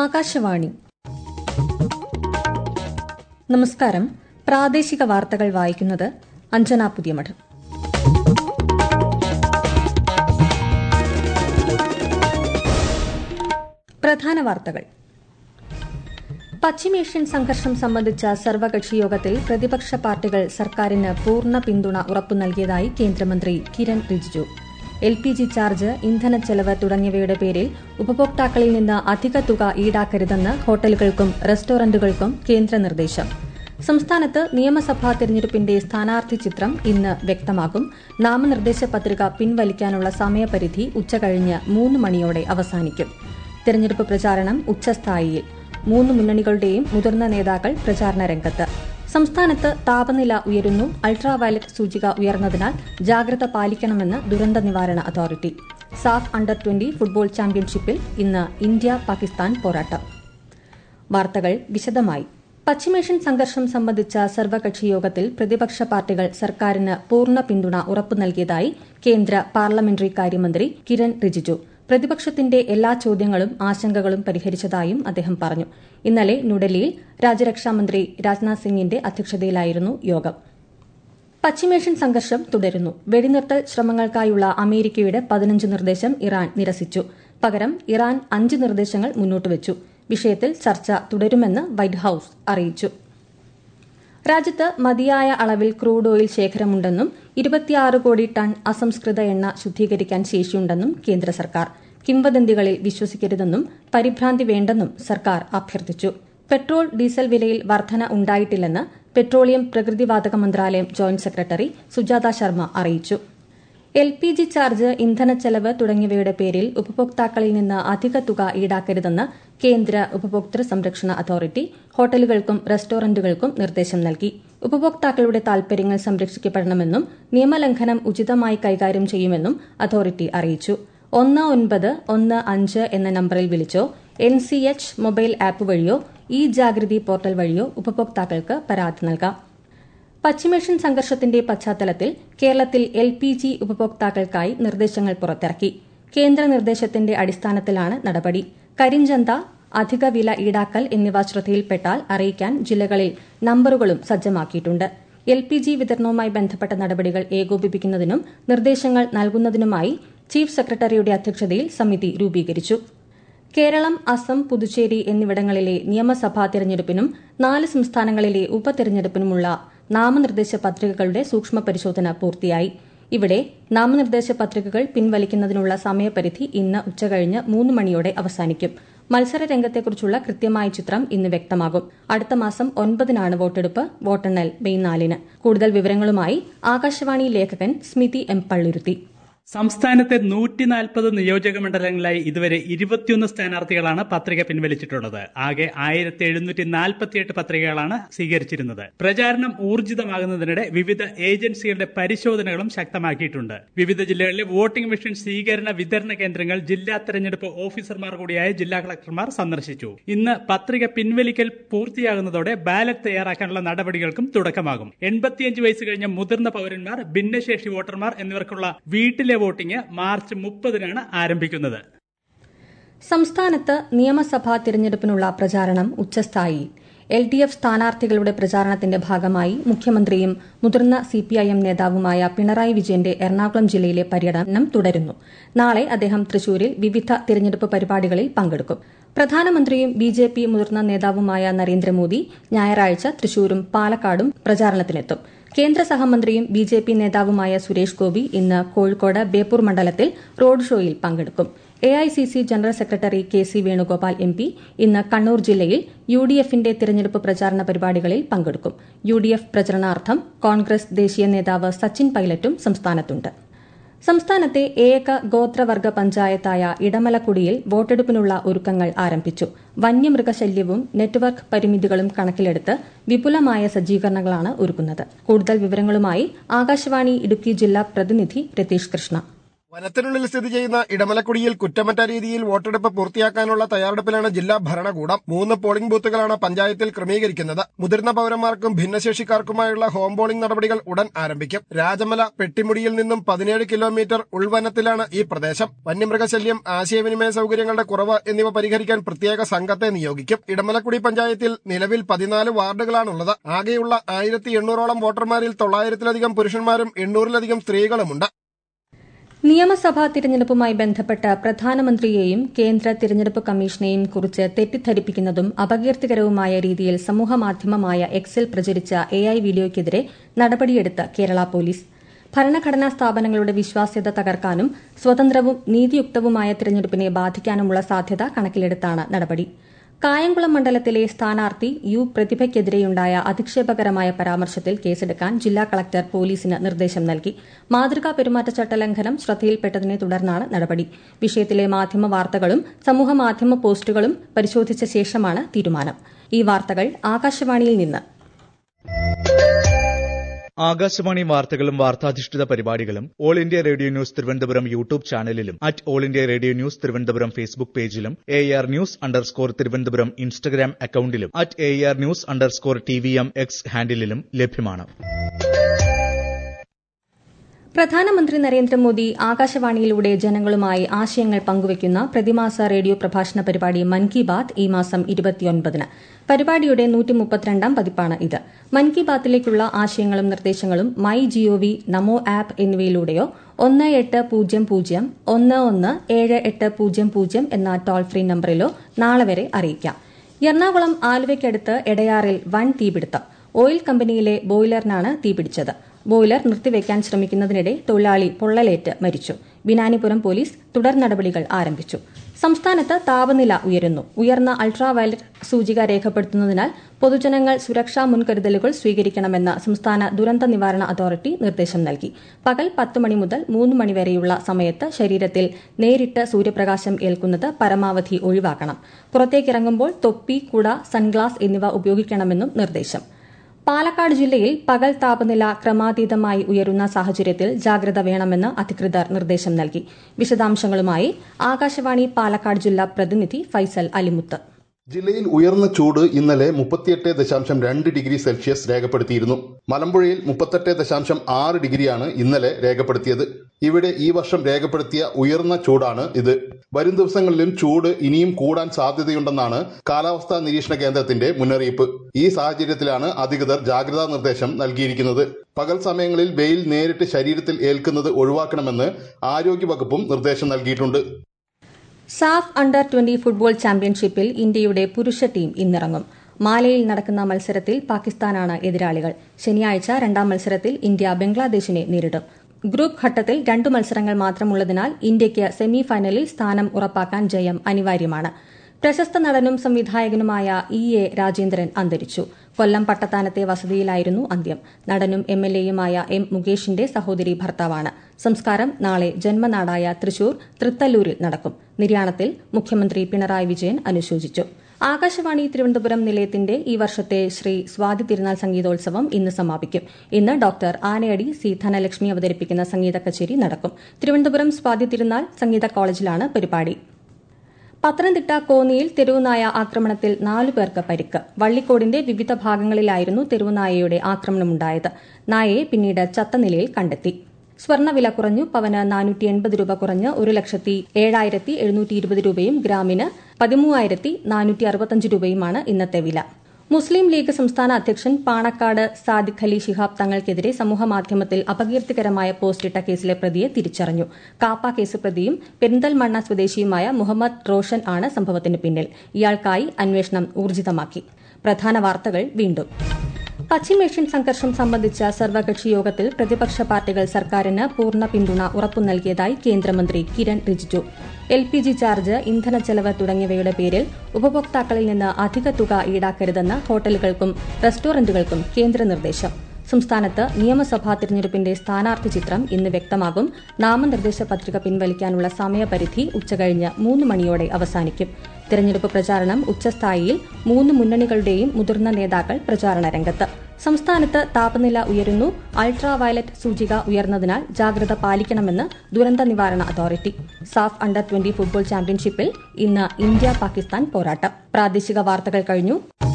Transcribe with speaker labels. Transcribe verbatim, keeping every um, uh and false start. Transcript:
Speaker 1: ആകാശവാണി. നമസ്കാരം. പ്രാദേശിക വാർത്തകൾ വായിക്കുന്നത് അഞ്ജന പുതിയമഠം. പ്രധാന വാർത്തകൾ. പശ്ചിമേഷ്യൻ സംഘർഷം സംബന്ധിച്ച സർവകക്ഷി യോഗത്തിൽ പ്രതിപക്ഷ പാർട്ടികൾ സർക്കാരിന് പൂർണ്ണ പിന്തുണ ഉറപ്പു നൽകിയതായി കേന്ദ്രമന്ത്രി Kiren Rijiju. L P G charge, ഇന്ധനച്ചെലവ് തുടങ്ങിയവയുടെ പേരിൽ ഉപഭോക്താക്കളിൽ നിന്ന് അധിക തുക ഈടാക്കരുതെന്ന് ഹോട്ടലുകൾക്കും റെസ്റ്റോറന്റുകൾക്കും കേന്ദ്ര നിർദ്ദേശം. സംസ്ഥാനത്ത് നിയമസഭാ തെരഞ്ഞെടുപ്പിന്റെ സ്ഥാനാർത്ഥി ചിത്രം ഇന്ന് വ്യക്തമാകും. നാമനിർദ്ദേശ പത്രിക പിൻവലിക്കാനുള്ള സമയപരിധി ഉച്ചകഴിഞ്ഞ് മൂന്ന് മണിയോടെ അവസാനിക്കും. തെരഞ്ഞെടുപ്പ് പ്രചാരണം ഉച്ചസ്ഥായിയിൽ. മൂന്ന് മുന്നണികളുടെയും മുതിർന്ന നേതാക്കൾ പ്രചാരണ രംഗത്ത്. സംസ്ഥാനത്ത് താപനില ഉയരുന്നു. അൾട്രാവയലറ്റ് സൂചിക ഉയർന്നതിനാൽ ജാഗ്രത പാലിക്കണമെന്ന് ദുരന്ത നിവാരണ അതോറിറ്റി. സാഫ് അണ്ടർ ട്വന്റി ഫുട്ബോൾ ചാമ്പ്യൻഷിപ്പിൽ ഇന്ന് ഇന്ത്യ പാകിസ്ഥാൻ പോരാട്ടം. വാർത്തകൾ വിശദമായി. പശ്ചിമേഷ്യൻ സംഘർഷം സംബന്ധിച്ച സർവകക്ഷി യോഗത്തിൽ പ്രതിപക്ഷ പാർട്ടികൾ സർക്കാരിന് പൂർണ്ണ പിന്തുണ ഉറപ്പു നൽകിയതായി കേന്ദ്ര പാർലമെന്ററി കാര്യമന്ത്രി കിരൺ റിജിജു. പ്രതിപക്ഷത്തിന്റെ എല്ലാ ചോദ്യങ്ങളും ആശങ്കകളും പരിഹരിച്ചതായും അദ്ദേഹം പറഞ്ഞു. ഇന്നലെ ന്യൂഡൽഹിയിൽ രാജ്യരക്ഷാമന്ത്രി രാജ്നാഥ് സിംഗിന്റെ അധ്യക്ഷതയിലായിരുന്നു യോഗം. പശ്ചിമേഷ്യൻ സംഘർഷം തുടരുന്നു. വെടിനിർത്തൽ ശ്രമങ്ങൾക്കായുള്ള അമേരിക്കയുടെ പതിനഞ്ച് നിർദ്ദേശം ഇറാൻ നിരസിച്ചു. പകരം ഇറാൻ അഞ്ച് നിർദ്ദേശങ്ങൾ മുന്നോട്ടുവച്ചു. വിഷയത്തിൽ ചർച്ച തുടരുമെന്ന് വൈറ്റ് ഹൌസ് അറിയിച്ചു. രാജ്യത്ത് മതിയായ അളവിൽ ക്രൂഡ് ഓയിൽ ശേഖരമുണ്ടെന്നും ഇരുപത്തിയാറ് കോടി ടൺ അസംസ്കൃത എണ്ണ ശുദ്ധീകരിക്കാൻ ശേഷിയുണ്ടെന്നും കേന്ദ്ര സർക്കാർ. കിംവദന്തികളിൽ വിശ്വസിക്കരുതെന്നും പരിഭ്രാന്തി വേണ്ടെന്നും സർക്കാർ അഭ്യർത്ഥിച്ചു. പെട്രോൾ, ഡീസൽ വിലയിൽ വർധന ഉണ്ടായിട്ടില്ലെന്ന് പെട്രോളിയം പ്രകൃതിവാതക മന്ത്രാലയം ജോയിന്റ് സെക്രട്ടറി സുജാത ശർമ്മ അറിയിച്ചു. എൽ പി ജി ചാർജ്, ഇന്ധനച്ചെലവ് തുടങ്ങിയവയുടെ പേരിൽ ഉപഭോക്താക്കളിൽ നിന്ന് അധിക തുക ഈടാക്കരുതെന്ന് കേന്ദ്ര ഉപഭോക്തൃ സംരക്ഷണ അതോറിറ്റി ഹോട്ടലുകൾക്കും റെസ്റ്റോറന്റുകൾക്കും നിർദ്ദേശം നൽകി. ഉപഭോക്താക്കളുടെ താൽപര്യങ്ങൾ സംരക്ഷിക്കപ്പെടണമെന്നും നിയമലംഘനം ഉചിതമായി കൈകാര്യം ചെയ്യുമെന്നും അതോറിറ്റി അറിയിച്ചു. ഒന്ന് ഒൻപത് ഒന്ന് അഞ്ച് എന്ന നമ്പറിൽ വിളിച്ചോ N C H mobile app വഴിയോ ഇ ജാഗൃതി പോർട്ടൽ വഴിയോ ഉപഭോക്താക്കൾക്ക് പരാതി നൽകാം. പശ്ചിമേഷ്യൻ സംഘർഷത്തിന്റെ പശ്ചാത്തലത്തിൽ കേരളത്തിൽ എൽ പി ജി ഉപഭോക്താക്കൾക്കായി നിർദ്ദേശങ്ങൾ പുറത്തിറക്കി. കേന്ദ്ര നിർദ്ദേശത്തിന്റെ അടിസ്ഥാനത്തിലാണ് നടപടി. കരിഞ്ചന്ത, അധിക വില ഈടാക്കൽ എന്നിവ ശ്രദ്ധയിൽപ്പെട്ടാൽ അറിയിക്കാൻ ജില്ലകളിൽ നമ്പറുകളും സജ്ജമാക്കിയിട്ടുണ്ട്. എൽ പി ജി വിതരണവുമായി ബന്ധപ്പെട്ട നടപടികൾ ഏകോപിപ്പിക്കുന്നതിനും നിർദ്ദേശങ്ങൾ നൽകുന്നതിനുമായി ചീഫ് സെക്രട്ടറിയുടെ അധ്യക്ഷതയിൽ സമിതി രൂപീകരിച്ചു. കേരളം, അസം, പുതുച്ചേരി എന്നിവിടങ്ങളിലെ നിയമസഭാ തെരഞ്ഞെടുപ്പിനും നാല് സംസ്ഥാനങ്ങളിലെ ഉപതെരഞ്ഞെടുപ്പിനുമുള്ള നാമനിർദ്ദേശ പത്രികകളുടെ സൂക്ഷ്മ പരിശോധന പൂർത്തിയായി. ഇവിടെ നാമനിർദ്ദേശ പത്രികകൾ പിൻവലിക്കുന്നതിനുള്ള സമയപരിധി ഇന്ന് ഉച്ചകഴിഞ്ഞ് മൂന്ന് മണിയോടെ അവസാനിക്കും. മത്സര രംഗത്തെക്കുറിച്ചുള്ള കൃത്യമായ ചിത്രം ഇന്ന് വ്യക്തമാകും. അടുത്ത മാസം ഒൻപതിനാണ് വോട്ടെടുപ്പ്. വോട്ടെണ്ണൽ മെയ് നാലിന്. കൂടുതൽ വിവരങ്ങളുമായി ആകാശവാണി ലേഖകൻ സ്മിതി എം പള്ളുരുത്തി.
Speaker 2: സംസ്ഥാനത്തെ നൂറ്റി നാൽപ്പത് നിയോജക മണ്ഡലങ്ങളിലായി ഇതുവരെ ഇരുപത്തിയൊന്ന് സ്ഥാനാർത്ഥികളാണ് പത്രിക പിൻവലിച്ചിട്ടുള്ളത്. ആകെ ആയിരത്തി എഴുന്നൂറ്റി നാൽപ്പത്തിയെട്ട് പത്രികകളാണ് സ്വീകരിച്ചിരുന്നത്. പ്രചാരണം ഊർജിതമാകുന്നതിനിടെ വിവിധ ഏജൻസികളുടെ പരിശോധനകളും ശക്തമാക്കിയിട്ടുണ്ട്. വിവിധ ജില്ലകളിലെ വോട്ടിംഗ് മെഷീൻ സ്വീകരണ വിതരണ കേന്ദ്രങ്ങൾ ജില്ലാ തെരഞ്ഞെടുപ്പ് ഓഫീസർമാർ കൂടിയായ ജില്ലാ കളക്ടർമാർ സന്ദർശിച്ചു. ഇന്ന് പത്രിക പിൻവലിക്കൽ പൂർത്തിയാകുന്നതോടെ ബാലറ്റ് തയ്യാറാക്കാനുള്ള നടപടികൾക്കും തുടക്കമാകും. എൺപത്തിയഞ്ച് വയസ്സ് കഴിഞ്ഞ മുതിർന്ന പൌരന്മാർ, ഭിന്നശേഷി വോട്ടർമാർ എന്നിവർക്കുള്ള വീട്ടിലെ വോട്ടിംഗ് മാർച്ച് മുപ്പതിനാണ് ആരംഭിക്കുന്നത്.
Speaker 1: സംസ്ഥാനത്ത് നിയമസഭാ തിരഞ്ഞെടുപ്പിനുള്ള പ്രചാരണം ഉച്ചസ്ഥായിയിൽ. എൽ ഡി എഫ് സ്ഥാനാർത്ഥികളുടെ പ്രചാരണത്തിന്റെ ഭാഗമായി മുഖ്യമന്ത്രിയും മുതിർന്ന സിപിഐഎം നേതാവുമായ പിണറായി വിജയന്റെ എറണാകുളം ജില്ലയിലെ പര്യടനം തുടരുന്നു. നാളെ അദ്ദേഹം തൃശൂരിൽ വിവിധ തിരഞ്ഞെടുപ്പ് പരിപാടികളിൽ പങ്കെടുക്കും. പ്രധാനമന്ത്രിയും ബി ജെ പി മുതിർന്ന നേതാവുമായ നരേന്ദ്രമോദി ഞായറാഴ്ച തൃശൂരും പാലക്കാടും പ്രചാരണത്തിനെത്തും. കേന്ദ്ര സഹമന്ത്രിയും ബി ജെ പി നേതാവുമായ സുരേഷ് ഗോപി ഇന്ന് കോഴിക്കോട് ബേപ്പൂർ മണ്ഡലത്തിൽ റോഡ് ഷോയിൽ പങ്കെടുക്കും. A I C C general secretary K C Venugopal M P ഇന്ന് കണ്ണൂർ ജില്ലയിൽ യു ഡി എഫിന്റെ തിരഞ്ഞെടുപ്പ് പ്രചാരണ പരിപാടികളിൽ പങ്കെടുക്കും. യു ഡി എഫ് പ്രചരണാർത്ഥം കോൺഗ്രസ് ദേശീയ നേതാവ് സച്ചിൻ പൈലറ്റും സംസ്ഥാനത്തുണ്ട്. സംസ്ഥാനത്തെ ഏക ഗോത്രവർഗ പഞ്ചായത്തായ ഇടമലക്കുടിയിൽ വോട്ടെടുപ്പിനുള്ള ഒരുക്കങ്ങൾ ആരംഭിച്ചു. വന്യമൃഗശല്യവും നെറ്റ്വർക്ക് പരിമിതികളും കണക്കിലെടുത്ത് വിപുലമായ സജ്ജീകരണങ്ങളാണ് ഒരുക്കുന്നത്. കൂടുതൽ വിവരങ്ങളുമായി ആകാശവാണി ഇടുക്കി ജില്ലാ പ്രതിനിധി രതീഷ് കൃഷ്ണ.
Speaker 3: വനത്തിനുള്ളിൽ സ്ഥിതി ചെയ്യുന്ന ഇടമലക്കുടിയിൽ കുറ്റമറ്റ രീതിയിൽ വോട്ടെടുപ്പ് പൂർത്തിയാക്കാനുള്ള തയ്യാറെടുപ്പിലാണ് ജില്ലാ ഭരണകൂടം. മൂന്ന് പോളിംഗ് ബൂത്തുകളാണ് പഞ്ചായത്തിൽ ക്രമീകരിക്കുന്നത്. മുതിർന്ന പൌരന്മാർക്കും ഭിന്നശേഷിക്കാർക്കുമായുള്ള ഹോം പോളിംഗ് നടപടികൾ ഉടൻ ആരംഭിക്കും. രാജമല പെട്ടിമുടിയിൽ നിന്നും പതിനേഴ് കിലോമീറ്റർ ഉൾവനത്തിലാണ് ഈ പ്രദേശം. വന്യമൃഗശല്യം, ആശയവിനിമയ സൌകര്യങ്ങളുടെ കുറവ് എന്നിവ പരിഹരിക്കാൻ പ്രത്യേക സംഘത്തെ നിയോഗിക്കും. ഇടമലക്കുടി പഞ്ചായത്തിൽ നിലവിൽ പതിനാല് വാർഡുകളാണുള്ളത്. ആകെയുള്ള ആയിരത്തി എണ്ണൂറോളം വോട്ടർമാരിൽ തൊള്ളായിരത്തിലധികം പുരുഷന്മാരും എണ്ണൂറിലധികം സ്ത്രീകളുമുണ്ട്.
Speaker 1: നിയമസഭാ തിരഞ്ഞെടുപ്പുമായി ബന്ധപ്പെട്ട് പ്രധാനമന്ത്രിയെയും കേന്ദ്ര തിരഞ്ഞെടുപ്പ് കമ്മീഷനെയും കുറിച്ച് തെറ്റിദ്ധരിപ്പിക്കുന്നതും അപകീർത്തികരവുമായ രീതിയിൽ സമൂഹമാധ്യമമായ എക്സിൽ പ്രചരിച്ച എ ഐ വീഡിയോയ്ക്കെതിരെ നടപടിയെടുത്ത് കേരള പോലീസ്. ഭരണഘടനാ സ്ഥാപനങ്ങളുടെ വിശ്വാസ്യത തകർക്കാനും സ്വതന്ത്രവും നീതിയുക്തവുമായ തിരഞ്ഞെടുപ്പിനെ ബാധിക്കാനുമുള്ള സാധ്യത കണക്കിലെടുത്താണ് നടപടി. കായംകുളം മണ്ഡലത്തിലെ സ്ഥാനാർത്ഥി യു പ്രതിഭയ്ക്കെതിരെയുണ്ടായ അധിക്ഷേപകരമായ പരാമർശത്തിൽ കേസെടുക്കാൻ ജില്ലാ കളക്ടർ പോലീസിന് നിർദ്ദേശം നൽകി. മാതൃകാ പെരുമാറ്റച്ചട്ട ലംഘനം ശ്രദ്ധയിൽപ്പെട്ടതിനെ തുടർന്നാണ് നടപടി. വിഷയത്തിലെ മാധ്യമ വാർത്തകളും സമൂഹമാധ്യമ പോസ്റ്റുകളും പരിശോധിച്ച ശേഷമാണ് തീരുമാനം. ഈ വാർത്തകൾ ആകാശവാണിയിൽ നിന്ന്.
Speaker 4: ആകാശവാണി വാർത്തകളും വാർത്താധിഷ്ഠിത പരിപാടികളും All India Radio News Thiruvananthapuram YouTube ചാനലിലും at All India Radio News Thiruvananthapuram Facebook പേജിലും A R news underscore Thiruvananthapuram Instagram അക്കൌണ്ടിലും at A R news underscore T V M X ഹാൻഡിലും ലഭ്യമാണ്.
Speaker 1: പ്രധാനമന്ത്രി നരേന്ദ്രമോദി ആകാശവാണിയിലൂടെ ജനങ്ങളുമായി ആശയങ്ങൾ പങ്കുവയ്ക്കുന്ന പ്രതിമാസ റേഡിയോ പ്രഭാഷണ പരിപാടി മൻ കി ബാത്ത് ഈ മാസം ഇരുപത്തിയൊൻപതിന്. പരിപാടിയുടെ നൂറ്റി മുപ്പത്തിരണ്ടാം പതിപ്പാണ് ഇത്. മൻ കി ബാത്തിലേക്കുള്ള ആശയങ്ങളും നിർദ്ദേശങ്ങളും മൈ ജിഒവി, നമോ ആപ്പ് എന്നിവയിലൂടെയോ ഒന്ന് എട്ട് പൂജ്യം പൂജ്യം ഒന്ന് ഒന്ന് ഏഴ് എട്ട് പൂജ്യം പൂജ്യം എന്ന ടോൾ ഫ്രീ നമ്പറിലോ നാളെ വരെ അറിയിക്കാം. എറണാകുളം ആലുവയ്ക്കടുത്ത് എടയാറിൽ വൻ തീപിടുത്തം. ഓയിൽ കമ്പനിയിലെ ബോയിലറിനാണ് തീപിടിച്ചത്. ബോയിലർ നിർത്തിവെക്കാൻ ശ്രമിക്കുന്നതിനിടെ തൊഴിലാളി പൊള്ളലേറ്റ് മരിച്ചു. ബിനാനിപുരം പോലീസ് തുടർ നടപടികൾ ആരംഭിച്ചു. സംസ്ഥാനത്ത് താപനില ഉയരുന്നു. ഉയർന്ന അൾട്രാവയലറ്റ് സൂചിക രേഖപ്പെടുത്തുന്നതിനാൽ പൊതുജനങ്ങൾ സുരക്ഷാ മുൻകരുതലുകൾ സ്വീകരിക്കണമെന്ന് സംസ്ഥാന ദുരന്ത നിവാരണ അതോറിറ്റി നിർദ്ദേശം നൽകി. പകൽ പത്ത് മണി മുതൽ മൂന്ന് മണിവരെയുള്ള സമയത്ത് ശരീരത്തിൽ നേരിട്ട് സൂര്യപ്രകാശം ഏൽക്കുന്നത് പരമാവധി ഒഴിവാക്കണം. പുറത്തേക്കിറങ്ങുമ്പോൾ തൊപ്പി, കുട, സൺഗ്ലാസ് എന്നിവ ഉപയോഗിക്കണമെന്നും നിർദ്ദേശം. പാലക്കാട് ജില്ലയിൽ പകൽ താപനില ക്രമാതീതമായി ഉയരുന്ന സാഹചര്യത്തിൽ ജാഗ്രത വേണമെന്ന് അധികൃതർ നിർദ്ദേശം നൽകി. വിശദാംശങ്ങളുമായി ആകാശവാണി പാലക്കാട് ജില്ലാ പ്രതിനിധി ഫൈസൽ അലിമുത്ത്.
Speaker 5: ജില്ലയിൽ ഉയർന്ന ചൂട് ഇന്നലെ മുപ്പത്തിയെട്ട് ദശാംശം രണ്ട് ഡിഗ്രി സെൽഷ്യസ് രേഖപ്പെടുത്തിയിരുന്നു. മലമ്പുഴയിൽ മുപ്പത്തെട്ട് ദശാംശം ആറ് ഡിഗ്രിയാണ് ഇന്നലെ രേഖപ്പെടുത്തിയത്. ഇവിടെ ഈ വർഷം രേഖപ്പെടുത്തിയ ഉയർന്ന ചൂടാണ് ഇത്. വരും ദിവസങ്ങളിലും ചൂട് ഇനിയും കൂടാൻ സാധ്യതയുണ്ടെന്നാണ് കാലാവസ്ഥാ നിരീക്ഷണ കേന്ദ്രത്തിന്റെ മുന്നറിയിപ്പ്. ഈ സാഹചര്യത്തിലാണ് അധികൃതർ ജാഗ്രതാ നിർദ്ദേശം നൽകിയിരിക്കുന്നത്. പകൽ സമയങ്ങളിൽ വെയിൽ നേരിട്ട് ശരീരത്തിൽ ഏൽക്കുന്നത് ഒഴിവാക്കണമെന്ന് ആരോഗ്യവകുപ്പും നിർദ്ദേശം നൽകിയിട്ടുണ്ട്.
Speaker 1: സാഫ് അണ്ടർ ട്വന്റി ഫുട്ബോൾ ചാമ്പ്യൻഷിപ്പിൽ ഇന്ത്യയുടെ പുരുഷ ടീം ഇന്നിറങ്ങും. മാലയിൽ നടക്കുന്ന മത്സരത്തിൽ പാകിസ്ഥാനാണ് എതിരാളികൾ. ശനിയാഴ്ച രണ്ടാം മത്സരത്തിൽ ഇന്ത്യ ബംഗ്ലാദേശിനെ നേരിടും. ഗ്രൂപ്പ് ഘട്ടത്തിൽ രണ്ടു മത്സരങ്ങൾ മാത്രമുള്ളതിനാൽ ഇന്ത്യയ്ക്ക് സെമി ഫൈനലിൽ സ്ഥാനം ഉറപ്പാക്കാൻ ജയം അനിവാര്യമാണ്. പ്രശസ്ത നടനും സംവിധായകനുമായ ഇ എ രാജേന്ദ്രൻ അന്തരിച്ചു. കൊല്ലം പട്ടത്താനത്തെ വസതിയിലായിരുന്നു അന്ത്യം. നടനും എം എൽ എയുമായ എം മുകേഷിന്റെ സഹോദരി ഭർത്താവാണ്. സംസ്കാരം നാളെ ജന്മനാടായ തൃശൂർ തൃത്തല്ലൂരിൽ നടക്കും. നിര്യാണത്തിൽ മുഖ്യമന്ത്രി പിണറായി വിജയൻ അനുശോചിച്ചു. ആകാശവാണി തിരുവനന്തപുരം നിലയത്തിന്റെ ഈ വർഷത്തെ ശ്രീ സ്വാതി തിരുനാൾ സംഗീതോത്സവം ഇന്ന് സമാപിക്കും. ഇന്ന് ഡോക്ടർ ആനയടി സി ധനലക്ഷ്മി അവതരിപ്പിക്കുന്ന സംഗീത കച്ചേരി നടക്കും. തിരുവനന്തപുരം സ്വാതി തിരുനാൾ സംഗീത കോളേജിലാണ് പരിപാടി. പത്തനംതിട്ട കോന്നിയിൽ തെരുവുനായ ആക്രമണത്തിൽ നാലു പേർക്ക് പരിക്ക്. വള്ളിക്കോടിന്റെ വിവിധ ഭാഗങ്ങളിലായിരുന്നു തെരുവുനായയുടെ ആക്രമണമുണ്ടായത്. നായയെ പിന്നീട് ചത്ത നിലയിൽ കണ്ടെത്തി. സ്വർണ്ണവില കുറഞ്ഞു. പവന് നാനൂറ്റി എൺപത് രൂപ കുറഞ്ഞ് ഒരു ലക്ഷത്തി ഏഴായിരത്തി എഴുന്നൂറ്റി ഇരുപത് രൂപയും ഗ്രാമിന് പതിമൂവായിരത്തി നാനൂറ്റി അറുപത്തഞ്ച് രൂപയുമാണ് ഇന്നത്തെ വില. മുസ്ലിം ലീഗ് സംസ്ഥാന അധ്യക്ഷൻ പാണക്കാട് സാദിഖ് അലി ശിഹാബ് തങ്ങൾക്കെതിരെ സമൂഹമാധ്യമത്തിൽ അപകീർത്തികരമായ പോസ്റ്റിട്ട കേസിലെ പ്രതിയെ തിരിച്ചറിഞ്ഞു. കാപ്പ കേസ് പ്രതിയും പെരിന്തൽമണ്ണ സ്വദേശിയുമായ മുഹമ്മദ് റോഷൻ ആണ് സംഭവത്തിന് പിന്നിൽ. ഇയാൾക്കായി അന്വേഷണം ഊർജിതമാക്കി. പ്രധാന വാർത്തകൾ വീണ്ടും. പശ്ചിമേഷ്യൻ സംഘർഷം സംബന്ധിച്ച സർവകക്ഷി യോഗത്തിൽ പ്രതിപക്ഷ പാർട്ടികൾ സർക്കാരിന് പൂർണ്ണ പിന്തുണ ഉറപ്പു നൽകിയതായി കേന്ദ്രമന്ത്രി Kiren Rijiju. L P G charge, ഇന്ധന ചെലവ് തുടങ്ങിയവയുടെ പേരിൽ ഉപഭോക്താക്കളിൽ നിന്ന് അധിക തുക ഈടാക്കരുതെന്ന് ഹോട്ടലുകൾക്കും റെസ്റ്റോറന്റുകൾക്കും കേന്ദ്ര നിർദ്ദേശം. സംസ്ഥാനത്ത് നിയമസഭാ തിരഞ്ഞെടുപ്പിന്റെ സ്ഥാനാർത്ഥി ചിത്രം ഇന്ന് വ്യക്തമാകും. നാമനിർദ്ദേശ പത്രിക പിൻവലിക്കാനുള്ള സമയപരിധി ഉച്ചകഴിഞ്ഞ് മൂന്ന് മണിയോടെ അവസാനിക്കും. തിരഞ്ഞെടുപ്പ് പ്രചാരണം ഉച്ചസ്ഥായിയിൽ. മൂന്ന് മുന്നണികളുടെയും മുതിർന്ന നേതാക്കൾ പ്രചാരണ രംഗത്ത്. സംസ്ഥാനത്ത് താപനില ഉയരുന്നു. അൾട്രാ വയലറ്റ് സൂചിക ഉയർന്നതിനാൽ ജാഗ്രത പാലിക്കണമെന്ന് ദുരന്ത നിവാരണ അതോറിറ്റി. സാഫ് അണ്ടർ ട്വന്റി ഫുട്ബോൾ ചാമ്പ്യൻഷിപ്പിൽ ഇന്ന് ഇന്ത്യ പാകിസ്ഥാൻ പോരാട്ടം. പ്രാദേശിക വാർത്തകൾ കഴിഞ്ഞു.